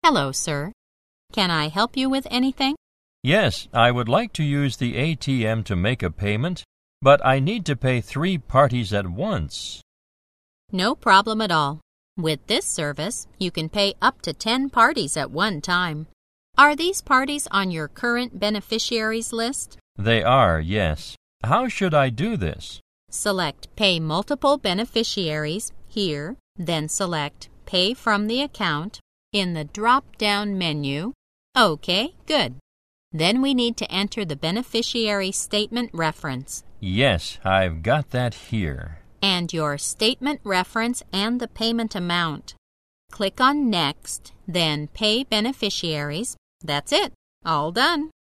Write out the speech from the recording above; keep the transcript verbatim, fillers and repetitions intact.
Hello, sir. Can I help you with anything? Yes, I would like to use the A T M to make a payment, but I need to pay three parties at once. No problem at all. With this service, you can pay up to ten parties at one time. Are these parties on your current beneficiaries list? They are, yes. How should I do this? Select Pay Multiple Beneficiaries here, then select Pay from the Account in the drop-down menu. OK, good. Then we need to enter the beneficiary statement reference. Yes, I've got that here. And your statement reference and the payment amount. Click on Next, then Pay Beneficiaries. That's it. All done.